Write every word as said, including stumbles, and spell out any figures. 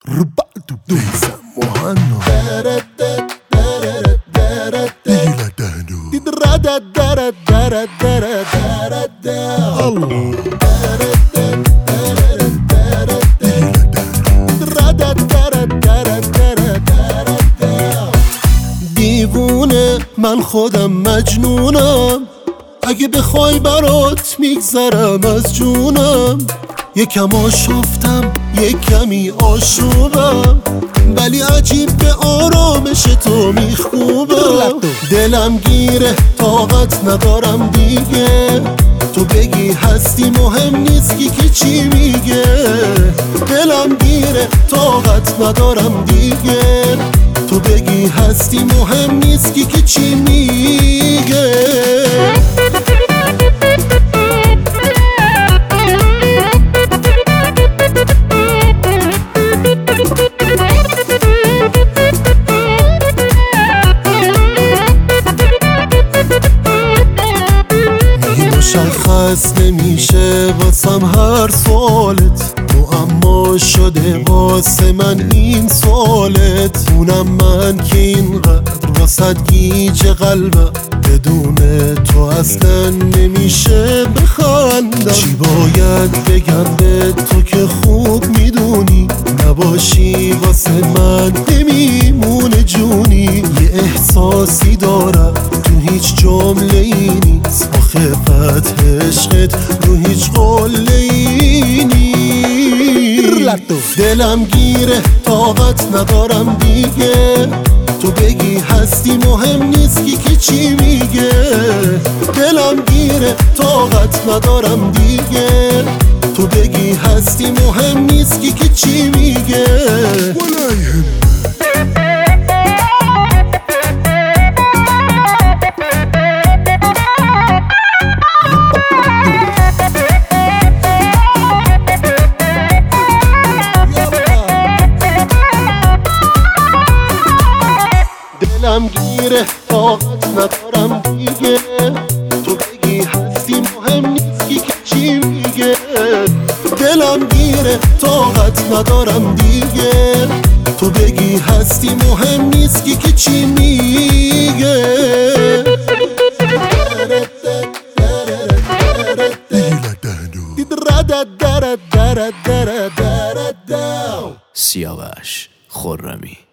ربعت بيسا مهنا ديلا دهنو درد درد درد درد درد الله دیوونه من خودم مجنونم، اگه بخوای برات میگذرم از جونم. یکم آشفتم یک کمی آشوبم، ولی عجیب به آرامش تو میخوبم. دلم گیره طاقت ندارم دیگه، تو بگی هستی مهم نیست کی که چی میگه. دلم گیره طاقت ندارم دیگه، تو بگی هستی مهم نیست کی که چی میگه. مشخص نمیشه واسم هر سوالت، معما شده واسه من این سوالت. اونم من که اینقدر واسه گیج قلبم، بدون تو اصلا نمیشه بخندم. چی باید بگم به تو که خوب میدونی، نباشی واسه من نمیمونه جونی. یه احساسی دارم تو هیچ جمله ای نیست، آخه فتح عشقت رو هیچ قله ای نیست. دلم گیره طاقت ندارم دیگه، تو بگی هستی مهم نیست کی که چی میگه. دلم گیره طاقت ندارم دیگه، تو بگی هستی مهم نیست کی که چی میگه. دلم گیره طاقت ندارم دیگه، تو بگی هستی مهم نیست کی که چی میگه. دلم گیره طاقت ندارم دیگه، تو بگی هستی مهم نیست کی که چی میگه. سیاوش خرمی.